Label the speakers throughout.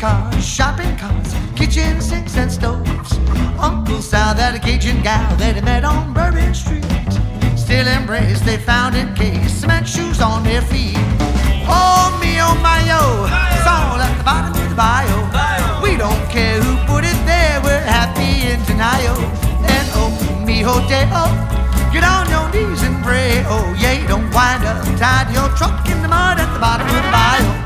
Speaker 1: cars, shopping carts, kitchen sinks and stoves. Uncle Sal, that Cajun gal that he met on Bourbon Street, still embrace they found in case, cement shoes on their feet. Oh me, oh my, oh, it's all at the bottom of the bio. We don't care who put it there, we're happy in denial. And oh me, oh day, oh, get on your knees and pray. Oh yeah, don't wind up tied your truck in the mud at the bottom of the bio.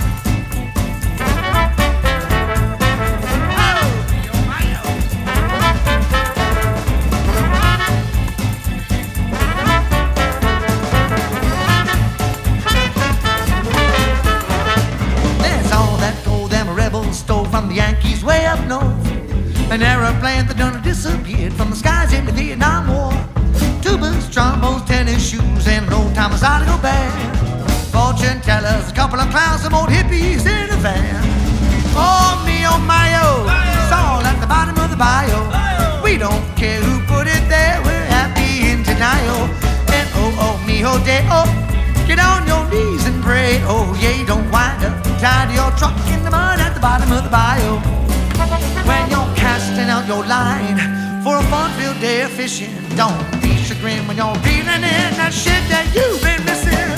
Speaker 1: Stole from the Yankees way up north. An aeroplane that done disappeared from the skies in the Vietnam War. Tubas, trombones, tennis shoes, and an old Thomas Article band. Fortune tellers, a couple of clowns, some old hippies in a van. Oh me, oh my, oh, it's all at the bottom of the bio. We don't care who put it there, we're happy in denial. And oh, oh me, oh day, oh, get on your knees and pray. Oh yeah, don't wind up tied to your truck in the mud at the bottom of the bio. When you're casting out your line for a fun-filled day of fishing, don't be chagrined when you're reeling in that shit that you've been missing.